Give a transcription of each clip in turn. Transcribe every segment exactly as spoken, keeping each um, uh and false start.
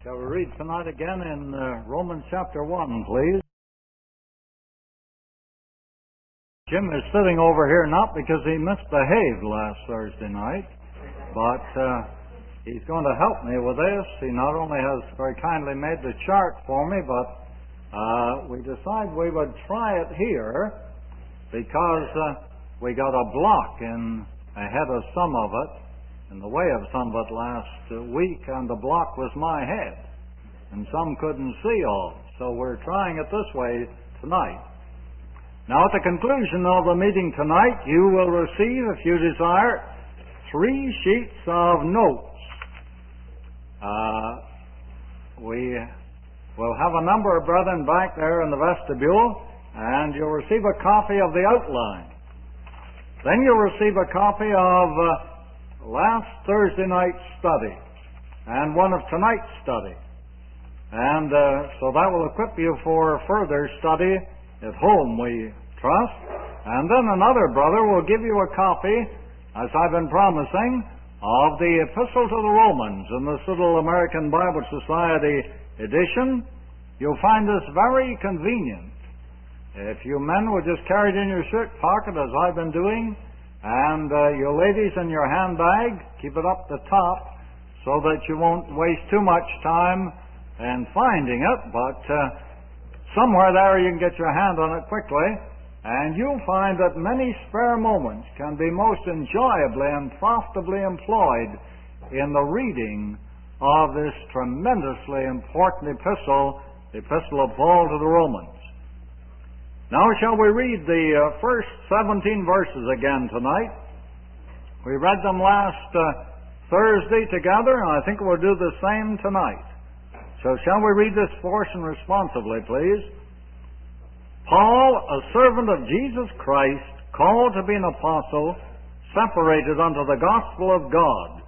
Shall we read tonight again in uh, Romans chapter one, please? Jim is sitting over here not because he misbehaved last Thursday night, but uh, he's going to help me with this. He not only has very kindly made the chart for me, but uh, we decided we would try it here because uh, we got a block in ahead of some of it, in the way of some of it last uh, week, and the block was my head, and some couldn't see all. So we're trying it this way tonight. Now, at the conclusion of the meeting tonight, you will receive, if you desire, three sheets of notes. Uh, we will have a number of brethren back there in the vestibule, and you'll receive a copy of the outline. Then you'll receive a copy of uh, last Thursday night's study and one of tonight's study. And uh, so that will equip you for further study at home, we trust. And then another brother will give you a copy, as I've been promising, of the Epistle to the Romans in this little American Bible Society edition. You'll find this very convenient. If you men would just carry it in your shirt pocket, as I've been doing, and uh, you ladies in your handbag, keep it up the top so that you won't waste too much time in finding it, but uh, somewhere there you can get your hand on it quickly, and you'll find that many spare moments can be most enjoyably and profitably employed in the reading of this tremendously important epistle, the Epistle of Paul to the Romans. Now shall we read the uh, first seventeen verses again tonight? We read them last uh, Thursday together, and I think we'll do the same tonight. So shall we read this portion responsively, please? Paul, a servant of Jesus Christ, called to be an apostle, separated unto the gospel of God.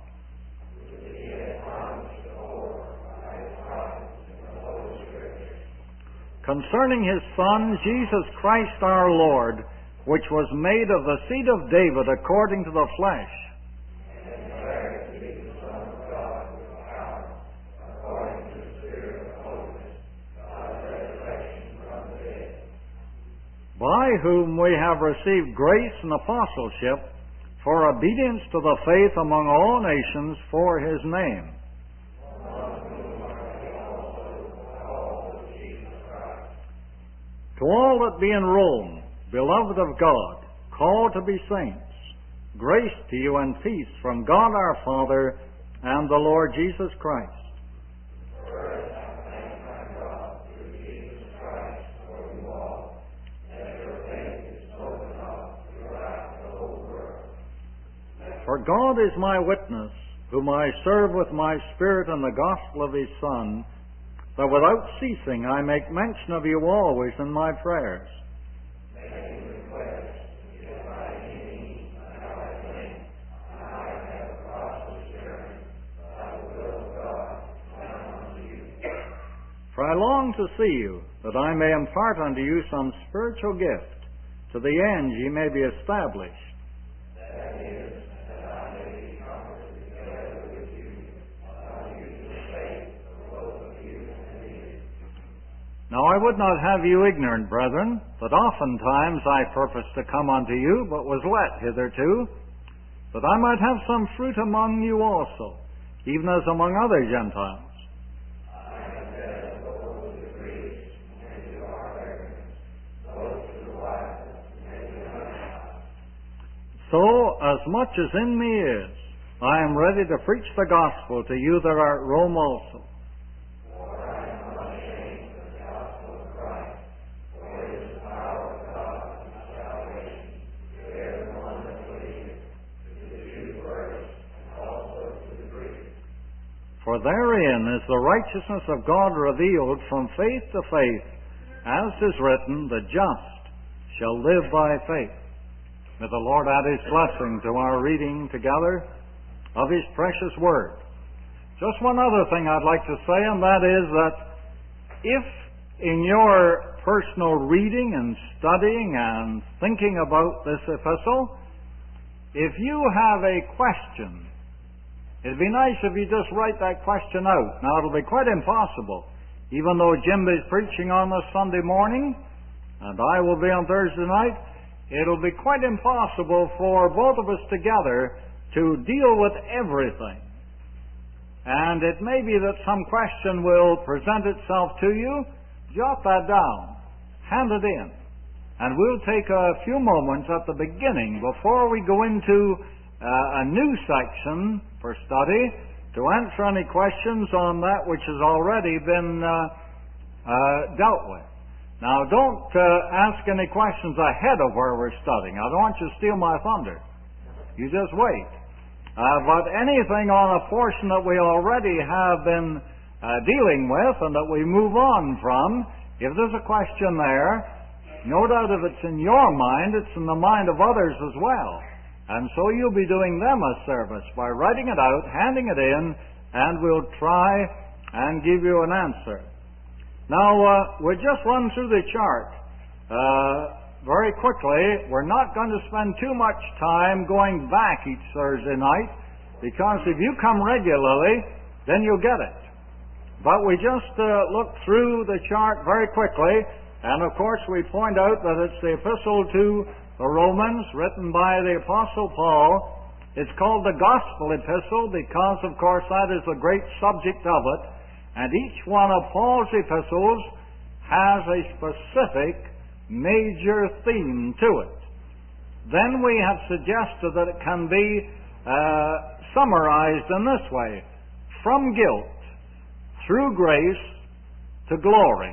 Concerning his Son, Jesus Christ our Lord, which was made of the seed of David according to the flesh, by whom we have received grace and apostleship for obedience to the faith among all nations for his name. To all that be in Rome, beloved of God, called to be saints, grace to you and peace from God our Father and the Lord Jesus Christ. For God is my witness, whom I serve with my spirit in the gospel of his Son, that without ceasing I make mention of you always in my prayers. For I long to see you, that I may impart unto you some spiritual gift, to the end ye may be established. Now I would not have you ignorant, brethren, that oftentimes I purposed to come unto you, but was let hitherto, that I might have some fruit among you also, even as among other Gentiles. So, as much as in me is, I am ready to preach the gospel to you that are at Rome also. For therein is the righteousness of God revealed from faith to faith, as is written, the just shall live by faith. May the Lord add his blessing to our reading together of his precious word. Just one other thing I'd like to say, and that is that if in your personal reading and studying and thinking about this epistle, if you have a question It'd be nice if you just write that question out. Now, it'll be quite impossible. Even though Jim is preaching on this Sunday morning, and I will be on Thursday night, it'll be quite impossible for both of us together to deal with everything. And it may be that some question will present itself to you. Jot that down. Hand it in. And we'll take a few moments at the beginning, before we go into uh, a new section for study, to answer any questions on that which has already been uh, uh, dealt with. Now, don't uh, ask any questions ahead of where we're studying. I don't want you to steal my thunder. You just wait. Uh, but anything on a portion that we already have been uh, dealing with and that we move on from, if there's a question there, no doubt if it's in your mind, it's in the mind of others as well. And so you'll be doing them a service by writing it out, handing it in, and we'll try and give you an answer. Now, uh, we'll just run through the chart uh, very quickly. We're not going to spend too much time going back each Thursday night, because if you come regularly, then you'll get it. But we just uh, look through the chart very quickly, and of course we point out that it's the epistle to the Romans, written by the Apostle Paul. It's called the Gospel Epistle because, of course, that is the great subject of it. And each one of Paul's epistles has a specific major theme to it. Then we have suggested that it can be uh, summarized in this way: from guilt, through grace, to glory.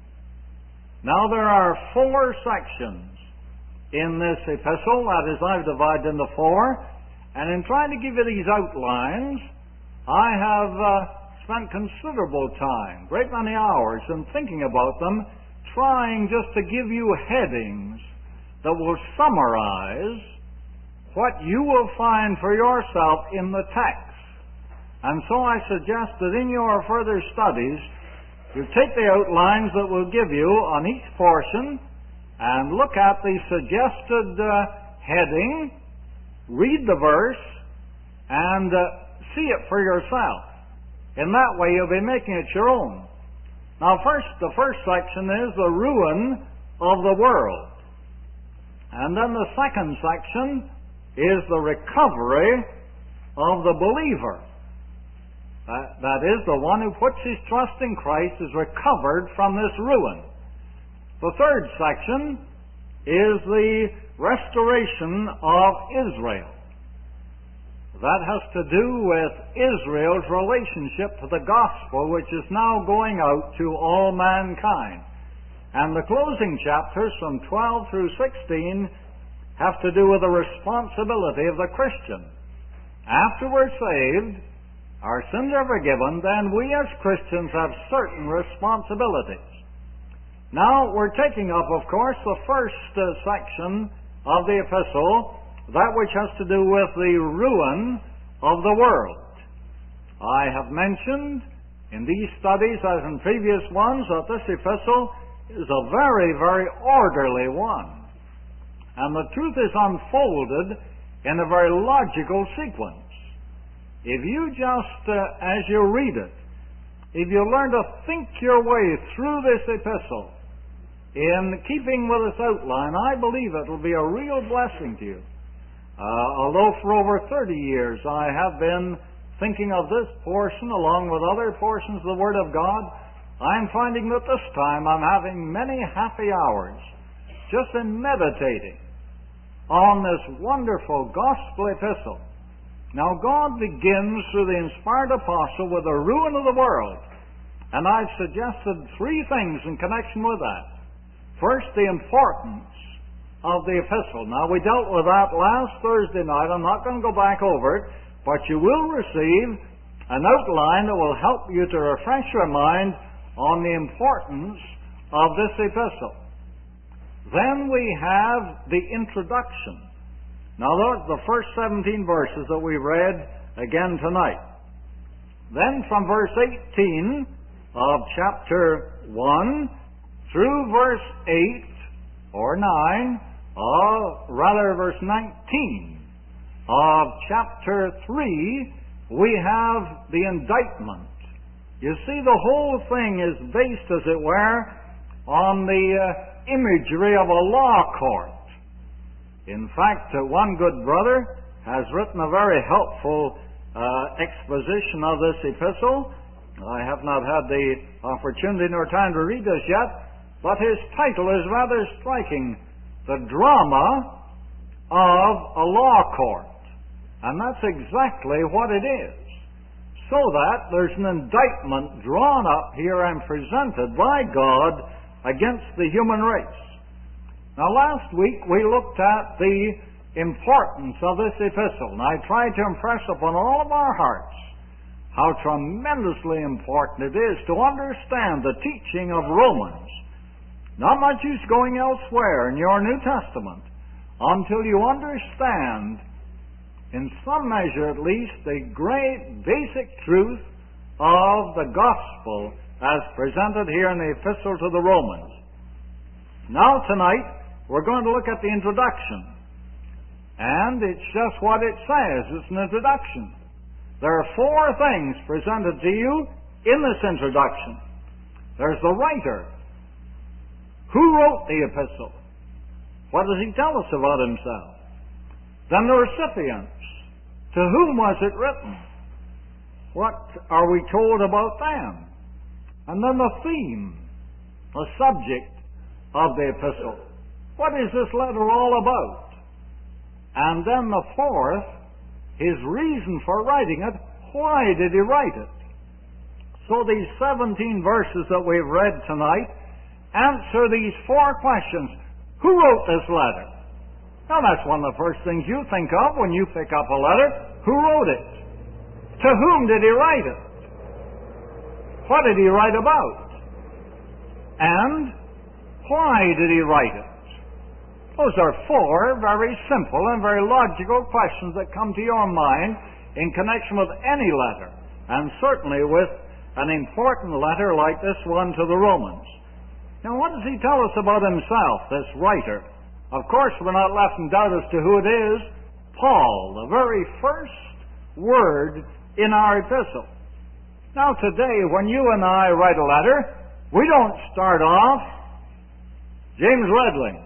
Now, there are four sections in this epistle. That is, I've divided into four. And in trying to give you these outlines, I have uh, spent considerable time, great many hours, in thinking about them, trying just to give you headings that will summarize what you will find for yourself in the text. And so I suggest that in your further studies, you take the outlines that we'll give you on each portion and look at the suggested uh, heading, read the verse, and uh, see it for yourself. In that way, you'll be making it your own. Now, first, the first section is the ruin of the world. And then the second section is the recovery of the believer. That, that is, the one who puts his trust in Christ is recovered from this ruin. The third section is the restoration of Israel. That has to do with Israel's relationship to the gospel, which is now going out to all mankind. And the closing chapters from twelve through sixteen have to do with the responsibility of the Christian. After we're saved, our sins are forgiven, then we as Christians have certain responsibilities. Now, we're taking up, of course, the first uh, section of the epistle, that which has to do with the ruin of the world. I have mentioned in these studies, as in previous ones, that this epistle is a very, very orderly one. And the truth is unfolded in a very logical sequence. If you just, uh, as you read it, if you learn to think your way through this epistle, in keeping with its outline, I believe it will be a real blessing to you. Uh, although for over thirty years I have been thinking of this portion along with other portions of the Word of God, I'm finding that this time I'm having many happy hours just in meditating on this wonderful gospel epistle. Now, God begins through the inspired apostle with the ruin of the world, and I've suggested three things in connection with that. First, the importance of the epistle. Now, we dealt with that last Thursday night. I'm not going to go back over it, but you will receive an outline that will help you to refresh your mind on the importance of this epistle. Then we have the introduction. Now, those are the first seventeen verses that we read again tonight. Then from verse eighteen of chapter one through verse eight or nine, or rather verse nineteen of chapter three, we have the indictment. You see, the whole thing is based, as it were, on the uh, imagery of a law court. In fact, uh, one good brother has written a very helpful uh, exposition of this epistle. I have not had the opportunity nor time to read this yet, but his title is rather striking: The Drama of a Law Court. And that's exactly what it is. So that there's an indictment drawn up here and presented by God against the human race. Now, last week we looked at the importance of this epistle, and I tried to impress upon all of our hearts how tremendously important it is to understand the teaching of Romans. Not much use going elsewhere in your New Testament until you understand, in some measure at least, the great basic truth of the gospel as presented here in the epistle to the Romans. Now tonight we're going to look at the introduction. And it's just what it says. It's an introduction. There are four things presented to you in this introduction. There's the writer. Who wrote the epistle? What does he tell us about himself? Then the recipients. To whom was it written? What are we told about them? And then the theme, the subject of the epistle. What is this letter all about? And then the fourth, his reason for writing it. Why did he write it? So these seventeen verses that we've read tonight answer these four questions. Who wrote this letter? Now that's one of the first things you think of when you pick up a letter. Who wrote it? To whom did he write it? What did he write about? And why did he write it? Those are four very simple and very logical questions that come to your mind in connection with any letter, and certainly with an important letter like this one to the Romans. Now, what does he tell us about himself, this writer? Of course, we're not left in doubt as to who it is. Paul, the very first word in our epistle. Now, today, when you and I write a letter, we don't start off James Redling.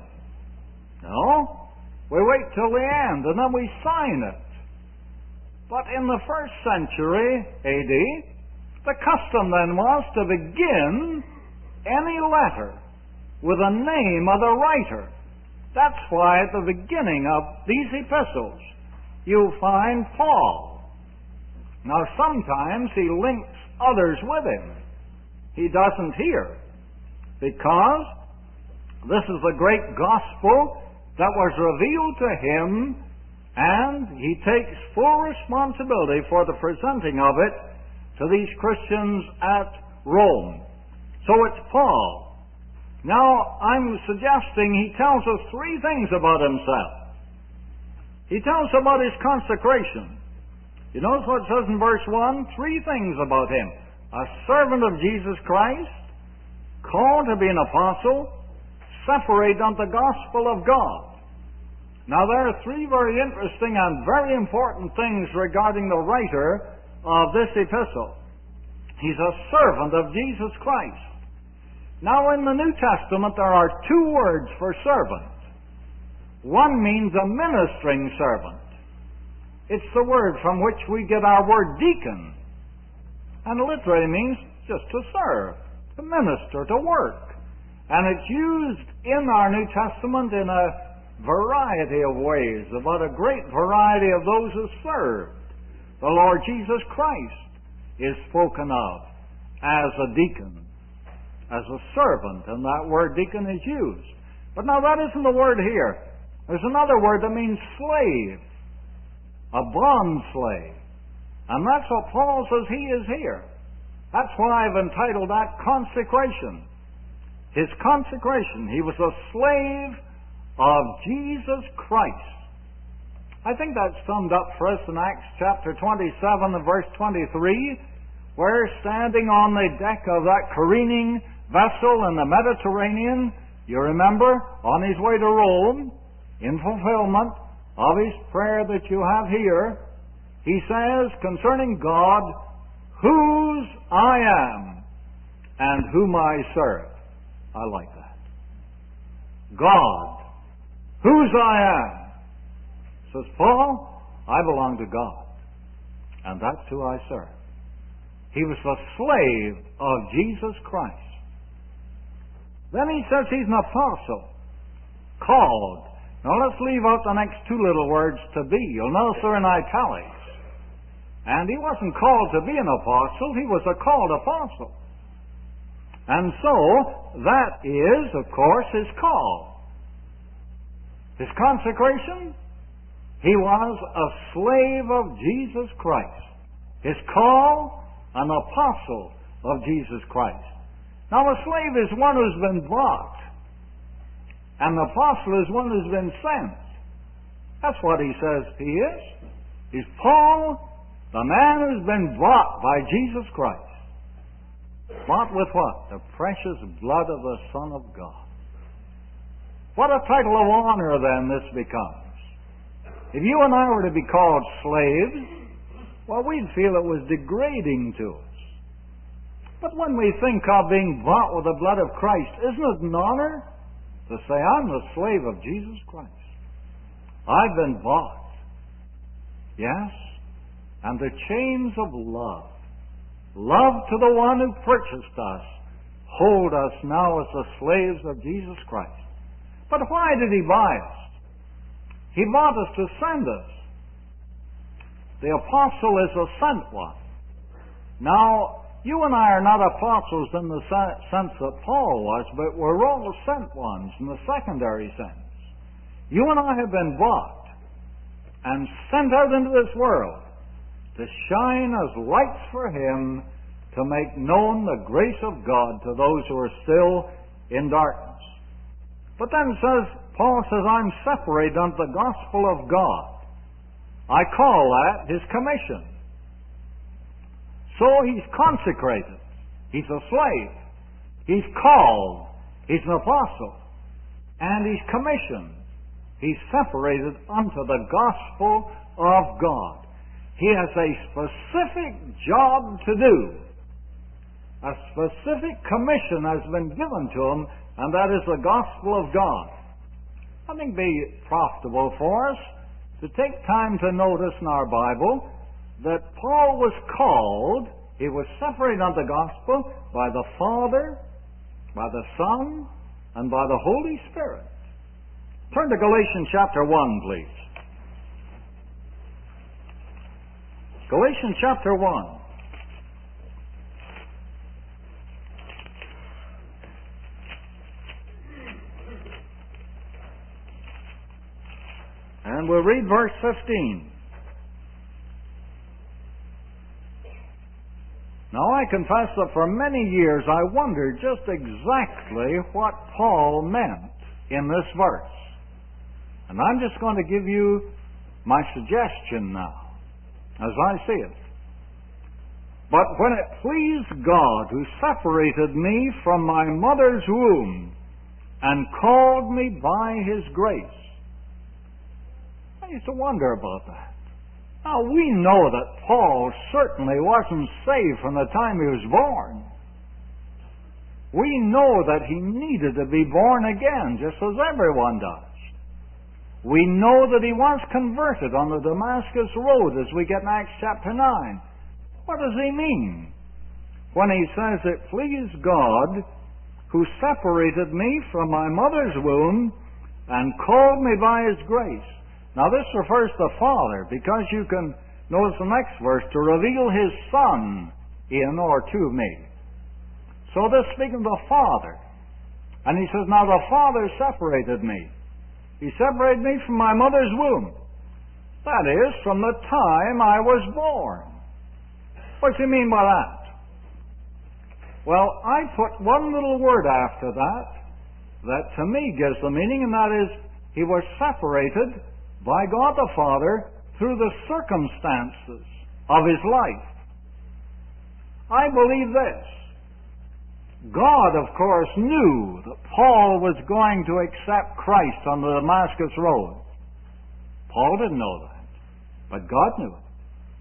No, we wait till the end, and then we sign it. But in the first century A D, the custom then was to begin any letter with a name of the writer. That's why at the beginning of these epistles, you'll find Paul. Now, sometimes he links others with him. He doesn't here, because this is the great gospel that was revealed to him, and he takes full responsibility for the presenting of it to these Christians at Rome. So it's Paul. Now, I'm suggesting he tells us three things about himself. He tells us about his consecration. You notice what it says in verse one? Three things about him. A servant of Jesus Christ, called to be an apostle, separated unto the gospel of God. Now, there are three very interesting and very important things regarding the writer of this epistle. He's a servant of Jesus Christ. Now, in the New Testament, there are two words for servant. One means a ministering servant. It's the word from which we get our word deacon. And literally means just to serve, to minister, to work. And it's used in our New Testament in a variety of ways, about a great variety of those who served. The Lord Jesus Christ is spoken of as a deacon, as a servant, and that word deacon is used. But now that isn't the word here. There's another word that means slave, a bond slave. And that's what Paul says he is here. That's why I've entitled that consecration. His consecration. He was a slave of Jesus Christ. I think that's summed up for us in Acts chapter twenty-seven and verse twenty-three, where standing on the deck of that careening vessel in the Mediterranean, you remember, on his way to Rome, in fulfillment of his prayer that you have here, he says concerning God, whose I am and whom I serve. I like that. God, whose I am. Says Paul, I belong to God, and that's who I serve. He was the slave of Jesus Christ. Then he says he's an apostle, called. Now let's leave out the next two little words, to be. You'll notice they're in italics. And he wasn't called to be an apostle, he was a called apostle. And so, that is, of course, his call. His consecration, he was a slave of Jesus Christ. His call, an apostle of Jesus Christ. Now, a slave is one who's been bought. And the apostle is one who's been sent. That's what he says he is. He's Paul, the man who's been bought by Jesus Christ. Bought with what? The precious blood of the Son of God. What a title of honor then this becomes. If you and I were to be called slaves, well, we'd feel it was degrading to us. But when we think of being bought with the blood of Christ, isn't it an honor to say, I'm the slave of Jesus Christ? I've been bought. Yes? And the chains of love, love to the one who purchased us, hold us now as the slaves of Jesus Christ. But why did he buy us? He bought us to send us. The apostle is a sent one. Now, you and I are not apostles in the sense that Paul was, but we're all sent ones in the secondary sense. You and I have been bought and sent out into this world to shine as lights for Him, to make known the grace of God to those who are still in darkness. But then says, Paul says, I'm separated unto the gospel of God. I call that his commission. So he's consecrated. He's a slave. He's called. He's an apostle. And he's commissioned. He's separated unto the gospel of God. He has a specific job to do. A specific commission has been given to him, and that is the gospel of God. I think it'd be profitable for us to take time to notice in our Bible that Paul was called, he was separated unto the gospel by the Father, by the Son, and by the Holy Spirit. Turn to Galatians chapter one, please. Galatians chapter one. And we'll read verse fifteen. Now I confess that for many years I wondered just exactly what Paul meant in this verse. And I'm just going to give you my suggestion now, as I see it. But when it pleased God, who separated me from my mother's womb and called me by His grace. I used to wonder about that. Now, we know that Paul certainly wasn't saved from the time he was born. We know that he needed to be born again, just as everyone does. We know that he was converted on the Damascus Road as we get in Acts chapter nine. What does he mean when he says, it pleased God who separated me from my mother's womb and called me by His grace? Now this refers to the Father, because you can notice the next verse, to reveal His Son in or to me. So this speaking of the Father. And he says, now the Father separated me. He separated me from my mother's womb. That is, from the time I was born. What does he mean by that? Well, I put one little word after that, that to me gives the meaning, and that is, he was separated by God the Father through the circumstances of his life. I believe this. God, of course, knew that Paul was going to accept Christ on the Damascus Road. Paul didn't know that, but God knew it.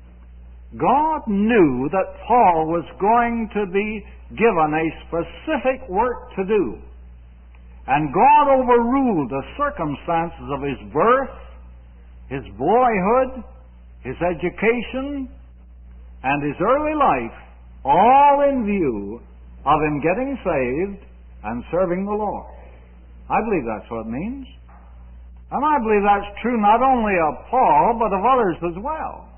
God knew that Paul was going to be given a specific work to do. And God overruled the circumstances of his birth, his boyhood, his education, and his early life, all in view of him getting saved and serving the Lord. I believe that's what it means. And I believe that's true not only of Paul, but of others as well.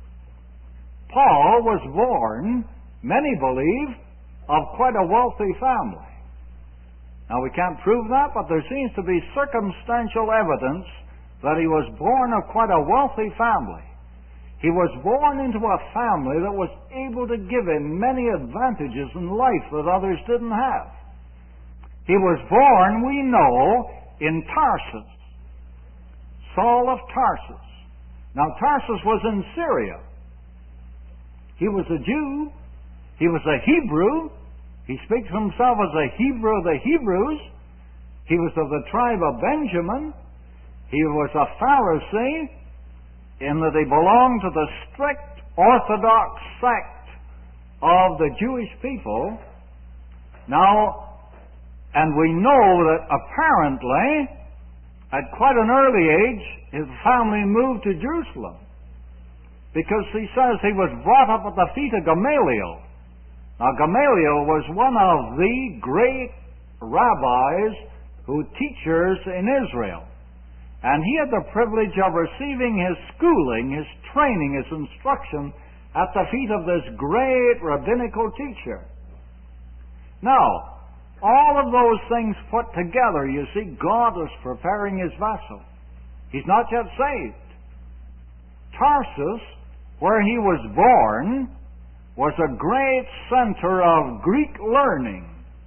Paul was born, many believe, of quite a wealthy family. Now, we can't prove that, but there seems to be circumstantial evidence that he was born of quite a wealthy family. He was born into a family that was able to give him many advantages in life that others didn't have. He was born, we know, in Tarsus, Saul of Tarsus. Now, Tarsus was in Syria. He was a Jew. He was a Hebrew. He speaks of himself as a Hebrew of the Hebrews. He was of the tribe of Benjamin. He was a Pharisee in that he belonged to the strict Orthodox sect of the Jewish people. Now, and we know that apparently, at quite an early age, his family moved to Jerusalem. Because he says he was brought up at the feet of Gamaliel. Now, Gamaliel was one of the great rabbis who teachers in Israel. And he had the privilege of receiving his schooling, his training, his instruction at the feet of this great rabbinical teacher. Now, all of those things put together, you see, God was preparing his vessel. He's not yet saved. Tarsus, where he was born, was a great center of Greek learning.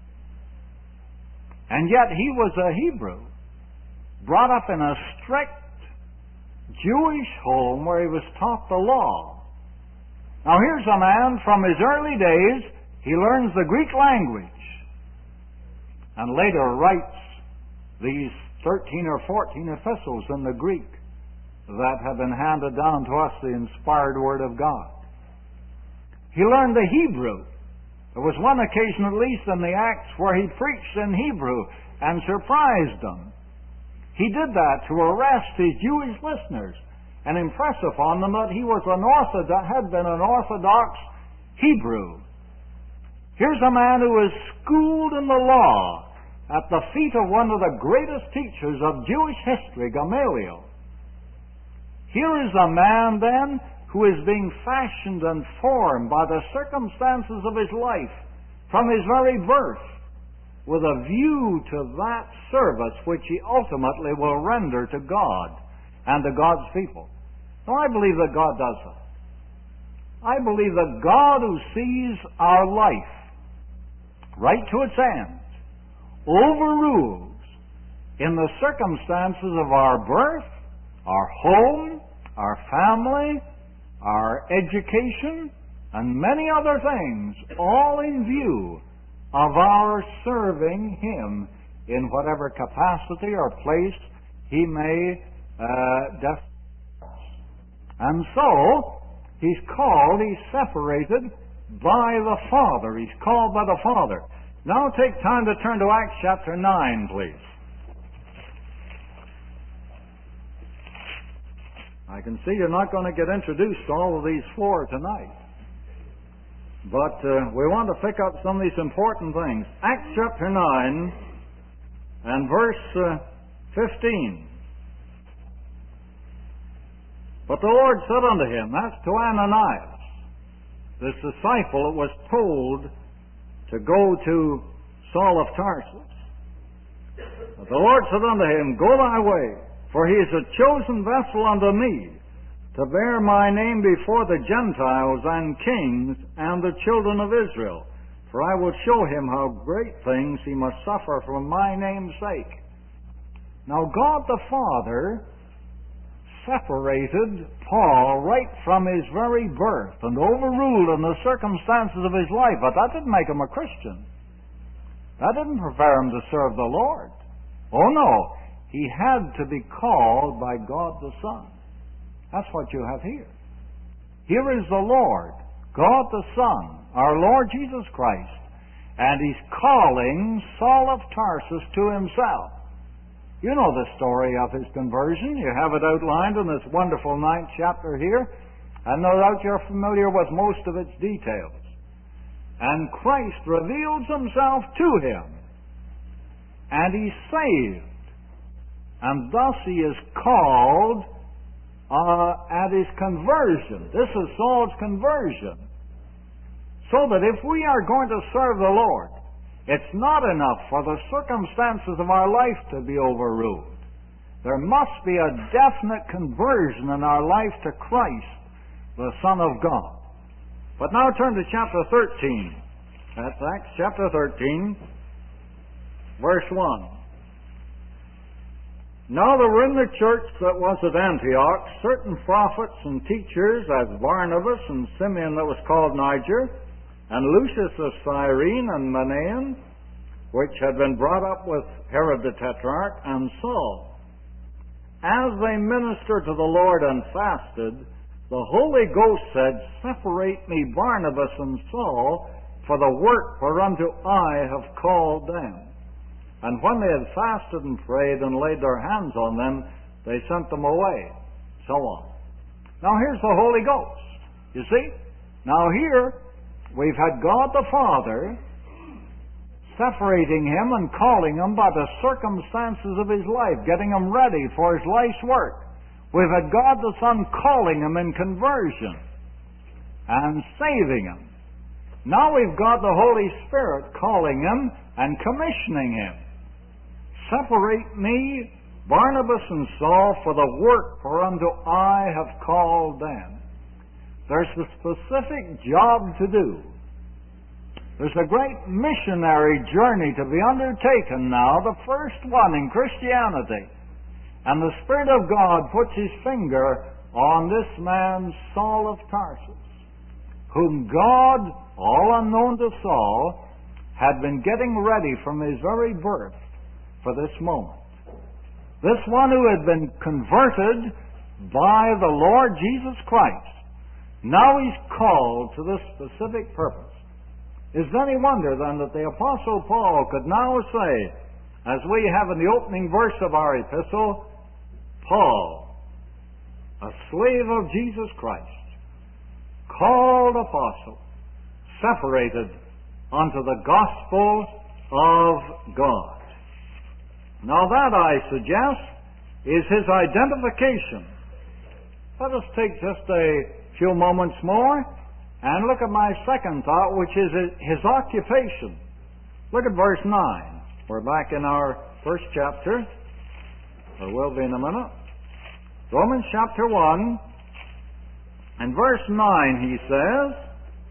And yet he was a Hebrew, brought up in a strict Jewish home where he was taught the law. Now here's a man from his early days, he learns the Greek language, and later writes these thirteen or fourteen epistles in the Greek that have been handed down to us, the inspired Word of God. He learned the Hebrew. There was one occasion, at least in the Acts, where he preached in Hebrew and surprised them. He did that to arrest his Jewish listeners and impress upon them that he was an orthodox, had been an Orthodox Hebrew. Here's a man who was schooled in the law at the feet of one of the greatest teachers of Jewish history, Gamaliel. Here is a man, then, who is being fashioned and formed by the circumstances of his life from his very birth, with a view to that service which he ultimately will render to God and to God's people. Now, I believe that God does that. I believe that God, who sees our life right to its end, overrules in the circumstances of our birth, our home, our family, our education, and many other things, all in view of our serving Him in whatever capacity or place He may uh, destine. And so, He's called, He's separated by the Father. He's called by the Father. Now take time to turn to Acts chapter nine, please. I can see you're not going to get introduced to all of these four tonight. But uh, we want to pick up some of these important things. Acts chapter nine and verse uh, fifteen. But the Lord said unto him, that's to Ananias, this disciple that was told to go to Saul of Tarsus. But the Lord said unto him, go thy way, for he is a chosen vessel unto me, to bear my name before the Gentiles and kings and the children of Israel. For I will show him how great things he must suffer for my name's sake. Now God the Father separated Paul right from his very birth and overruled in the circumstances of his life, but that didn't make him a Christian. That didn't prepare him to serve the Lord. Oh no. He had to be called by God the Son. That's what you have here. Here is the Lord, God the Son, our Lord Jesus Christ, and He's calling Saul of Tarsus to Himself. You know the story of his conversion. You have it outlined in this wonderful ninth chapter here, and no doubt you're familiar with most of its details. And Christ reveals Himself to him, and he's saved. And thus he is called uh, at his conversion. This is Saul's conversion. So that if we are going to serve the Lord, it's not enough for the circumstances of our life to be overruled. There must be a definite conversion in our life to Christ, the Son of God. But now turn to chapter thirteen. That's Acts chapter thirteen, verse one. Now there were in the church that was at Antioch certain prophets and teachers, as Barnabas and Simeon that was called Niger, and Lucius of Cyrene and Manaen, which had been brought up with Herod the Tetrarch, and Saul. As they ministered to the Lord and fasted, the Holy Ghost said, Separate me Barnabas and Saul for the work whereunto I have called them. And when they had fasted and prayed and laid their hands on them, they sent them away. So on. Now here's the Holy Ghost. You see? Now here, we've had God the Father separating Him and calling Him by the circumstances of His life, getting Him ready for His life's work. We've had God the Son calling Him in conversion and saving Him. Now we've got the Holy Spirit calling Him and commissioning Him. Separate me, Barnabas and Saul, for the work whereunto I have called them. There's a specific job to do. There's a great missionary journey to be undertaken now, the first one in Christianity. And the Spirit of God puts His finger on this man, Saul of Tarsus, whom God, all unknown to Saul, had been getting ready from his very birth for this moment. This one who had been converted by the Lord Jesus Christ, now he's called to this specific purpose. Is it any wonder then that the Apostle Paul could now say, as we have in the opening verse of our epistle, Paul, a slave of Jesus Christ, called apostle, separated unto the gospel of God. Now that, I suggest, is his identification. Let us take just a few moments more and look at my second thought, which is his occupation. Look at verse nine. We're back in our first chapter. Or will be in a minute. Romans chapter one, and verse nine, he says,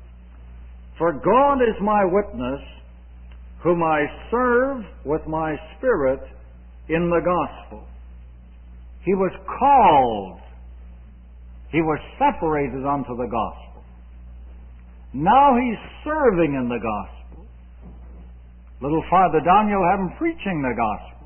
For God is my witness, whom I serve with my spirit in the gospel. He was called. He was separated unto the gospel. Now he's serving in the gospel. A little farther down, you'll have him preaching the gospel.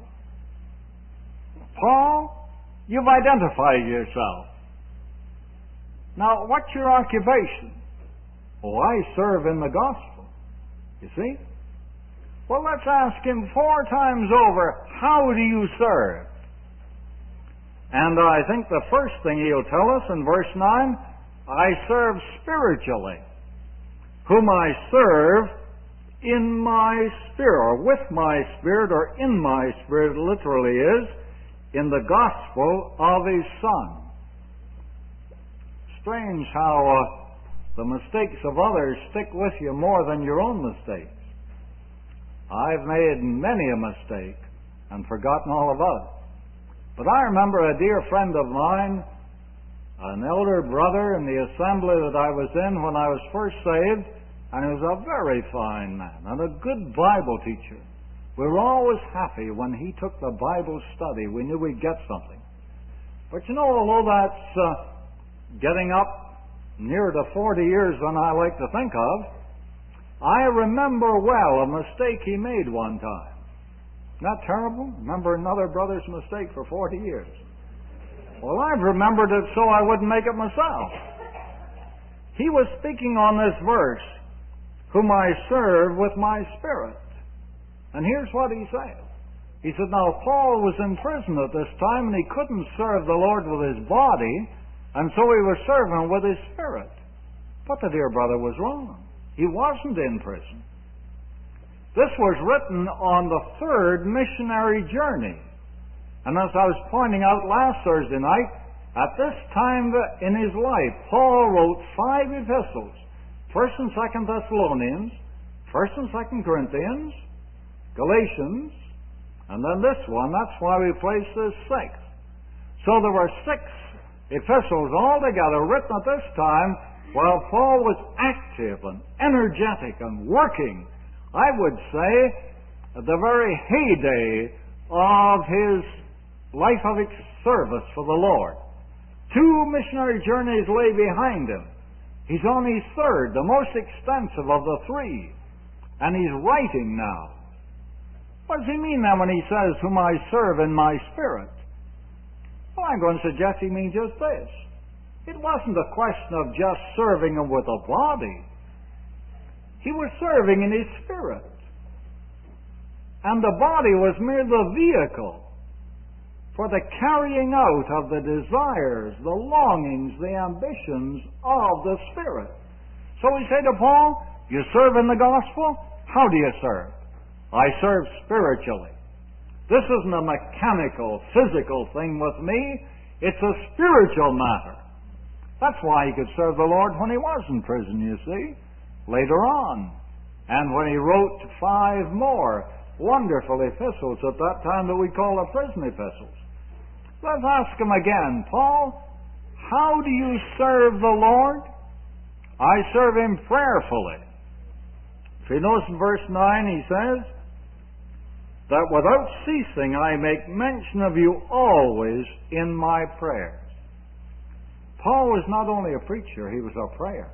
Paul, you've identified yourself. Now, what's your occupation? Oh, I serve in the gospel. You see? Well, let's ask him four times over, how do you serve? And I think the first thing he'll tell us in verse nine, I serve spiritually, whom I serve in my spirit, or with my spirit, or in my spirit, literally is, in the gospel of His Son. Strange how uh, the mistakes of others stick with you more than your own mistakes. I've made many a mistake and forgotten all about it. But I remember a dear friend of mine, an elder brother in the assembly that I was in when I was first saved, and he was a very fine man and a good Bible teacher. We were always happy when he took the Bible study. We knew we'd get something. But you know, although that's uh, getting up near to forty years than I like to think of, I remember well a mistake he made one time. Isn't that terrible? Remember another brother's mistake for forty years. Well, I've remembered it so I wouldn't make it myself. he was speaking on this verse, whom I serve with my spirit. And here's what he said. He said, now Paul was in prison at this time, and he couldn't serve the Lord with his body, and so he was serving with his spirit. But the dear brother was wrong. He wasn't in prison. This was written on the third missionary journey. And as I was pointing out last Thursday night, at this time in his life, Paul wrote five epistles. First and Second Thessalonians, First and Second Corinthians, Galatians, and then this one. That's why we place this sixth. So there were six epistles altogether written at this time while Paul was active and energetic and working, I would say, at the very heyday of his life of service for the Lord. Two missionary journeys lay behind him. He's on his third, the most extensive of the three. And he's writing now. What does he mean then when he says, whom I serve in my spirit? Well, I'm going to suggest he means just this. It wasn't a question of just serving him with a body. He was serving in his spirit. And the body was merely the vehicle for the carrying out of the desires, the longings, the ambitions of the Spirit. So we say to Paul, you serve in the gospel? How do you serve? I serve spiritually. This isn't a mechanical, physical thing with me. It's a spiritual matter. That's why he could serve the Lord when he was in prison, you see, later on. And when he wrote five more wonderful epistles at that time that we call the prison epistles. Let's ask him again, Paul, how do you serve the Lord? I serve him prayerfully. If you notice in verse nine, he says, that without ceasing I make mention of you always in my prayers. Paul was not only a preacher, he was a prayer.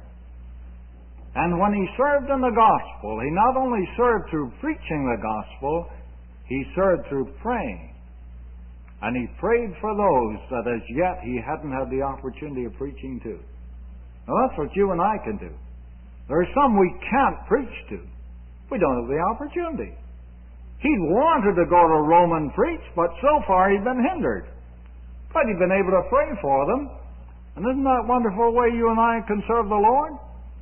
And when he served in the gospel, he not only served through preaching the gospel, he served through praying. And he prayed for those that as yet he hadn't had the opportunity of preaching to. Now that's what you and I can do. There are some we can't preach to. We don't have the opportunity. He'd wanted to go to Rome and preach, but so far he'd been hindered. But he'd been able to pray for them. And isn't that a wonderful way you and I can serve the Lord?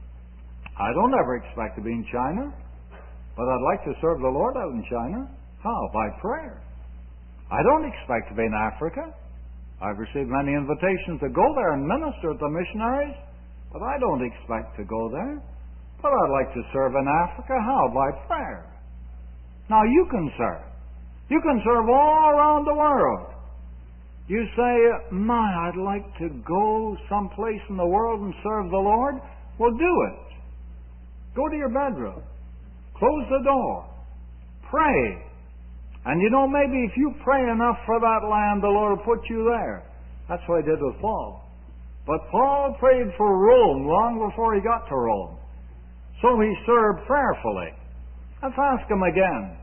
I don't ever expect to be in China, but I'd like to serve the Lord out in China. How? By prayer. I don't expect to be in Africa. I've received many invitations to go there and minister to the missionaries, but I don't expect to go there. But I'd like to serve in Africa. How? By prayer. Now you can serve. You can serve all around the world. You say, my, I'd like to go someplace in the world and serve the Lord. Well, do it. Go to your bedroom. Close the door. Pray. And you know, maybe if you pray enough for that land, the Lord will put you there. That's what he did with Paul. But Paul prayed for Rome long before he got to Rome. So he served prayerfully. Let's ask him again.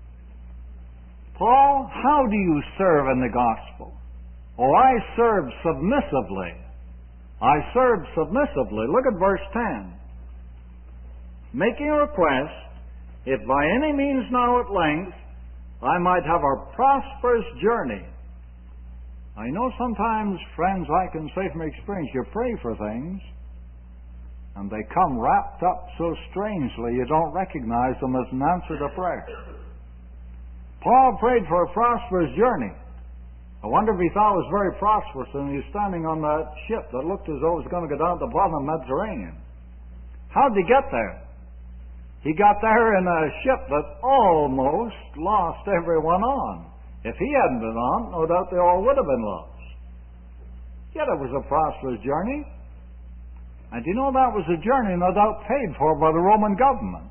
Paul, how do you serve in the gospel? Oh, I serve submissively. I serve submissively. Look at verse ten. Making a request, if by any means now at length I might have a prosperous journey. I know sometimes, friends, I can say from experience, you pray for things, and they come wrapped up so strangely you don't recognize them as an answer to prayer. Paul prayed for a prosperous journey. I wonder if he thought it was very prosperous and he was standing on that ship that looked as though it was going to go down to the bottom of the Mediterranean. How did he get there? He got there in a ship that almost lost everyone on. If he hadn't been on, no doubt they all would have been lost. Yet it was a prosperous journey. And you know, that was a journey no doubt paid for by the Roman government.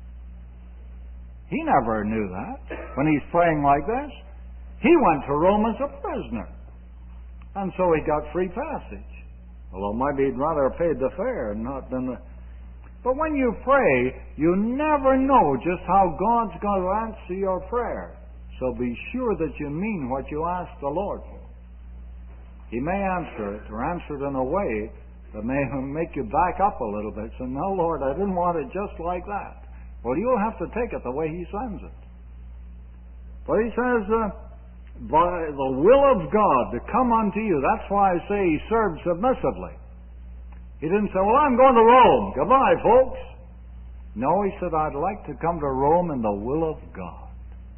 He never knew that when he's praying like this. He went to Rome as a prisoner. And so he got free passage. Although maybe he'd rather have paid the fare and not been the... But when you pray, you never know just how God's going to answer your prayer. So be sure that you mean what you ask the Lord for. He may answer it, or answer it in a way that may make you back up a little bit. Say, no, Lord, I didn't want it just like that. Well, you'll have to take it the way He sends it. But He says, uh, by the will of God to come unto you. That's why I say He served submissively. He didn't say, well, I'm going to Rome. Goodbye, folks. No, He said, I'd like to come to Rome in the will of God.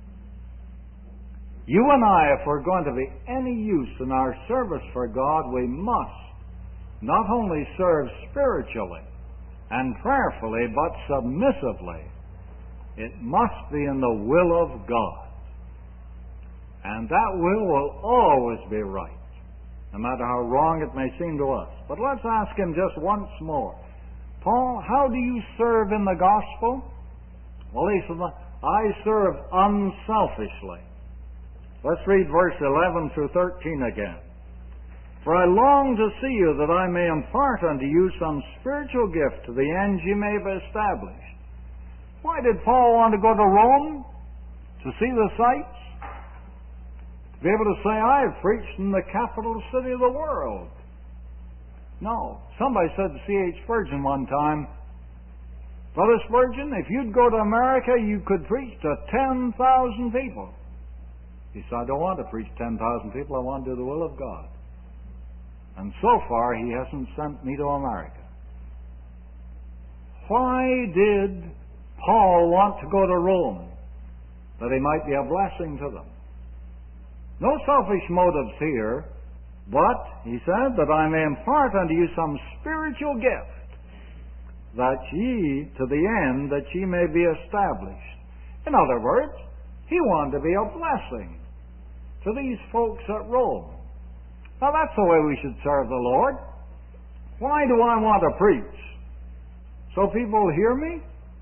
You and I, if we're going to be any use in our service for God, we must not only serve spiritually and prayerfully, but submissively. It must be in the will of God. And that will will always be right, no matter how wrong it may seem to us. But let's ask him just once more. Paul, how do you serve in the gospel? Well, he said, I serve unselfishly. Let's read verse eleven through thirteen again. For I long to see you, that I may impart unto you some spiritual gift, to the end ye may be established. Why did Paul want to go to Rome? To see the sights? To be able to say, I've preached in the capital city of the world. No. Somebody said to C H Spurgeon one time, Brother Spurgeon, if you'd go to America, you could preach to ten thousand people. He said, I don't want to preach ten thousand people. I want to do the will of God. And so far, He hasn't sent me to America. Why did Paul want to go to Rome? That he might be a blessing to them. No selfish motives here, but, he said, that I may impart unto you some spiritual gift, that ye, to the end, that ye may be established. In other words, he wanted to be a blessing to these folks at Rome. Now, that's the way we should serve the Lord. Why do I want to preach? So people hear me?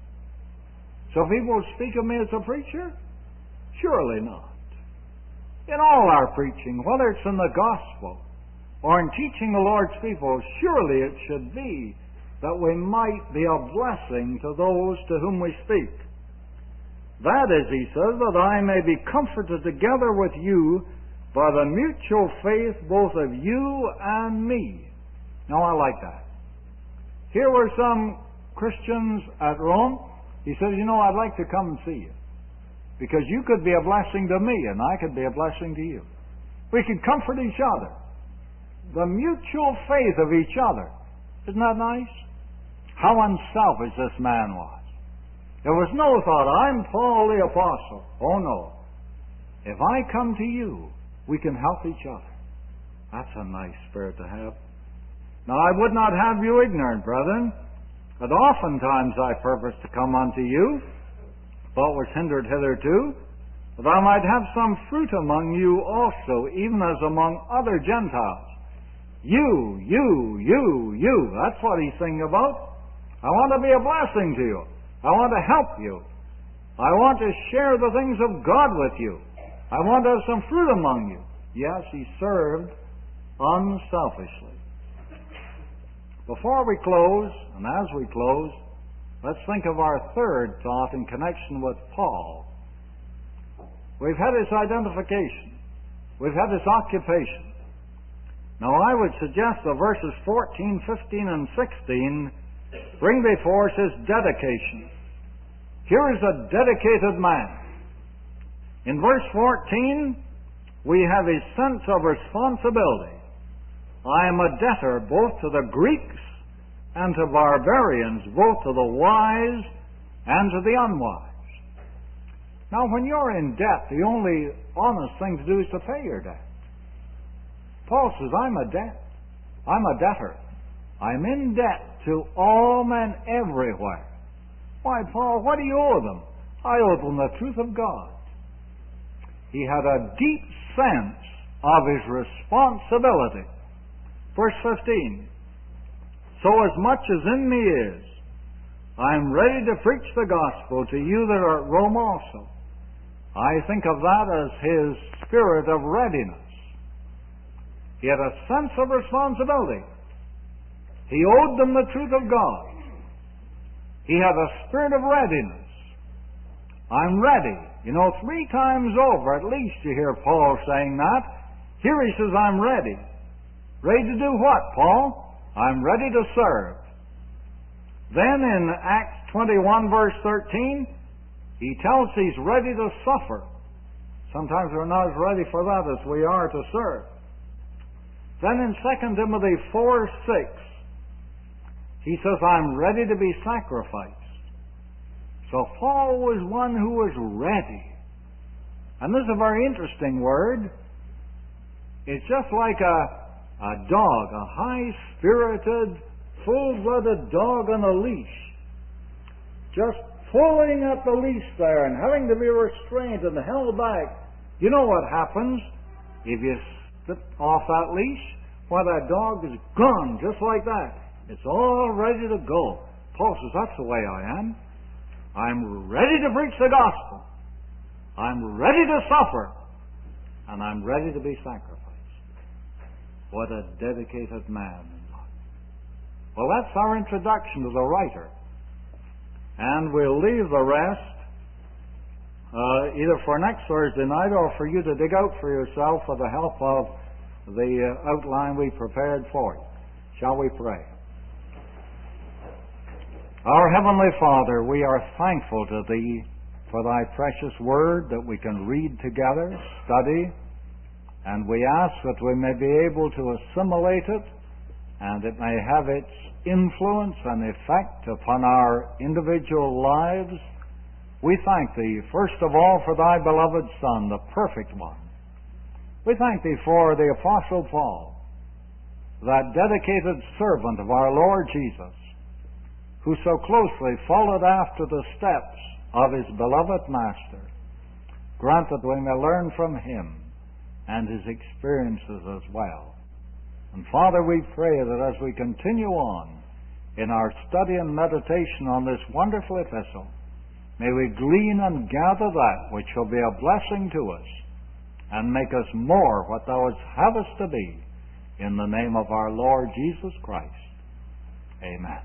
So people speak of me as a preacher? Surely not. In all our preaching, whether it's in the gospel or in teaching the Lord's people, surely it should be that we might be a blessing to those to whom we speak. That is, he says, that I may be comforted together with you by the mutual faith both of you and me. Now, I like that. Here were some Christians at Rome. He says, you know, I'd like to come and see you, because you could be a blessing to me, and I could be a blessing to you. We could comfort each other. The mutual faith of each other. Isn't that nice? How unselfish this man was. There was no thought, I'm Paul the Apostle. Oh, no. If I come to you, we can help each other. That's a nice spirit to have. Now, I would not have you ignorant, brethren, that oftentimes I purposed to come unto you, but was hindered hitherto, that I might have some fruit among you also, even as among other Gentiles. You, you, you, you. That's what he's singing about. I want to be a blessing to you. I want to help you. I want to share the things of God with you. I want to have some fruit among you. Yes, he served unselfishly. Before we close, and as we close, let's think of our third thought in connection with Paul. We've had his identification. We've had his occupation. Now, I would suggest that verses fourteen, fifteen, and sixteen bring before us his dedication. Here is a dedicated man. In verse fourteen, we have his sense of responsibility. I am a debtor both to the Greeks and to barbarians, both to the wise and to the unwise. Now, when you're in debt, the only honest thing to do is to pay your debt. Paul says, I'm a debt. I'm a debtor. I'm in debt to all men everywhere. Why, Paul, what do you owe them? I owe them the truth of God. He had a deep sense of his responsibility. Verse fifteen, so as much as in me is, I am ready to preach the gospel to you that are at Rome also. I think of that as his spirit of readiness. He had a sense of responsibility. He owed them the truth of God. He had a spirit of readiness. I'm ready. You know, three times over, at least, you hear Paul saying that. Here he says, I'm ready. Ready to do what, Paul? I'm ready to serve. Then in Acts twenty-one, verse thirteen, he tells he's ready to suffer. Sometimes we're not as ready for that as we are to serve. Then in Second Timothy four, six, he says, I'm ready to be sacrificed. So Paul was one who was ready. And this is a very interesting word. It's just like a, a dog, a high-spirited, full-blooded dog on a leash. Just pulling at the leash there and having to be restrained and held back. You know what happens if you slip off that leash? Why, that dog is gone just like that. It's all ready to go. Paul says, that's the way I am. I'm ready to preach the gospel. I'm ready to suffer. And I'm ready to be sacrificed. What a dedicated man. Well, that's our introduction to the writer. And we'll leave the rest uh, either for next Thursday night or for you to dig out for yourself with the help of the uh, outline we prepared for you. Shall we pray? Our Heavenly Father, we are thankful to Thee for Thy precious Word that we can read together, study, and we ask that we may be able to assimilate it and it may have its influence and effect upon our individual lives. We thank Thee, first of all, for Thy beloved Son, the perfect one. We thank Thee for the Apostle Paul, that dedicated servant of our Lord Jesus, who so closely followed after the steps of his beloved Master. Grant that we may learn from him and his experiences as well. And Father, we pray that as we continue on in our study and meditation on this wonderful epistle, may we glean and gather that which shall be a blessing to us and make us more what Thou wouldst have us to be, in the name of our Lord Jesus Christ. Amen.